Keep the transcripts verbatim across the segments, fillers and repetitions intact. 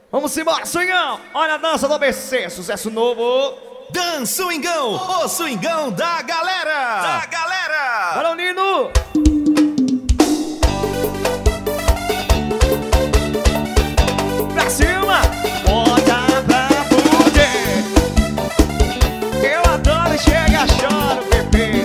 Vamos embora, swingão! Olha a dança do A B C, sucesso novo! Dança swingão, o swingão da galera! Da galera! Bora, Nino! Pra cima! Bota pra fuder! Eu adoro, chega, choro, bebê!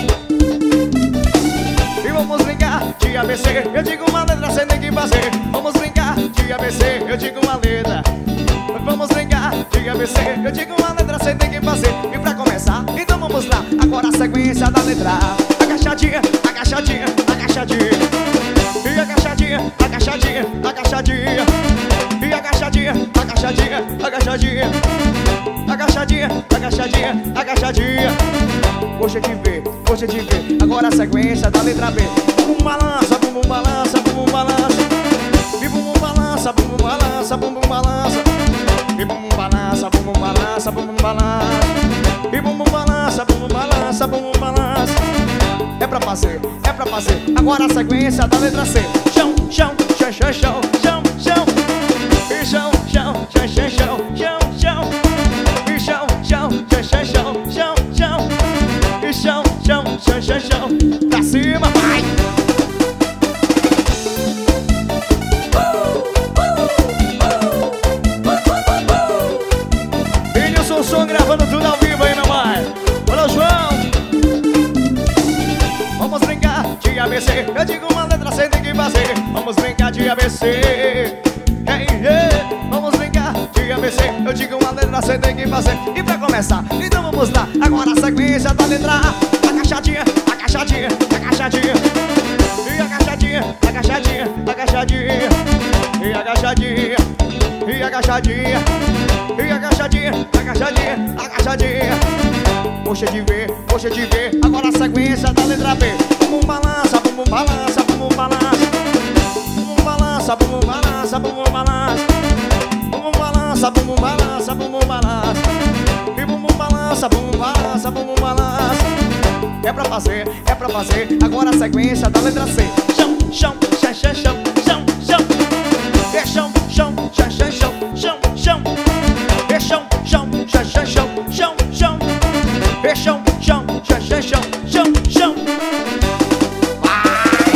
E vamos brincar de A B C, eu digo uma letra, cê tem que fazer. Vamos brincar de A B C, eu digo uma letra. Vamos brincar de A B C, eu digo uma letra, cê tem que fazer. E pra começar, então vamos lá. Agora a sequência da letra A. Agachadinha, agachadinha, agachadinha. E agachadinha, agachadinha, agachadinha. E agachadinha, agachadinha, agachadinha. Agachadinha, agachadinha, agachadinha. Gostei de ver, gostei de ver. Agora a sequência da letra B. Bum balança, bum bum balança, bum bum balança. E bum bum balança, bum bum balança, bum bum balança. E bum bum balança, bum bum balança, bum bum balança. E bum bum balança, bum bum balança, bum bum balança. É pra fazer, é pra fazer. Agora a sequência da letra C. Chão, chão, chão, chão, chão, chão, chão. E chão, chão, chão, chão, chão, chão, chão. E chão, chão, chão, chão, chão, chão, chão. E chão, chão, chão, chão, chão. Pra cima, vai! O som gravando tudo ao vivo aí, meu pai. Olha o João. Vamos brincar de A B C, eu digo uma letra, cê tem que fazer. Vamos brincar de A B C. Hey, hey. Vamos brincar de A B C, eu digo uma letra, cê tem que fazer. E pra começar, então vamos lá. Agora a sequência da letra A. Agachadinha, agachadinha, agachadinha. E agachadinha, agachadinha, agachadinha. E agachadinha, e agachadinha. E agachadinha, agachadinha, agachadinha. Poxa de ver, poxa de ver. Agora a sequência da letra B. Bum balança, bum bum balança, bum bum balança. Bum balança, bum bum balança, bum bum balança. Bum bum balança, bum bum balança, bum bum balança. E bum bum balança, bum bum balança, bum bum balança. É pra fazer, é pra fazer. Agora a sequência da letra C. Chão, chão, chão, chão, chão, chão, chão. É chão, chão, chão, chão, chão, chão, chão. É chão, chão, chão, chão, chão, chão, chão. É chão, chão, chão, chão, chão, chão, chão. Vai!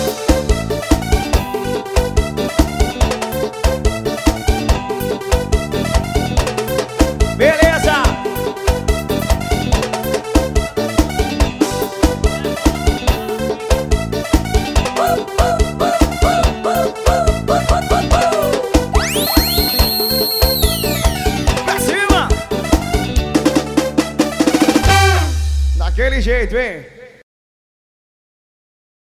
Beleza! Daquele jeito, hein?